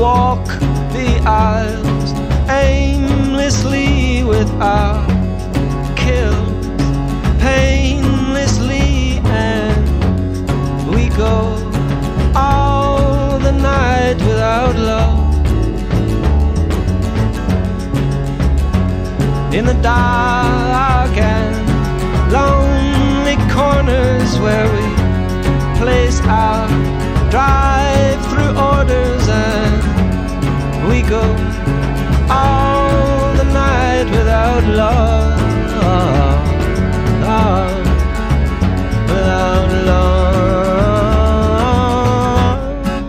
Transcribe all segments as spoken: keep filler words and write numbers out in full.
walk the aisles aimlessly without kills, painlessly, and we go all the night without love. In the dark and lonely corners where we place our drive-through orders, and we go all the night without love, without love.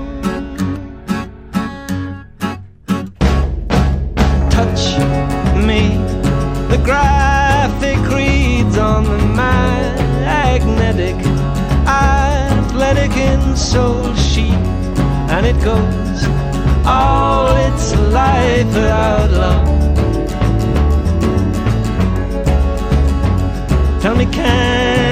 Touch me, the graphic reads on the magnetic athletic insole sheet, and it goes all its life without love. Tell me, can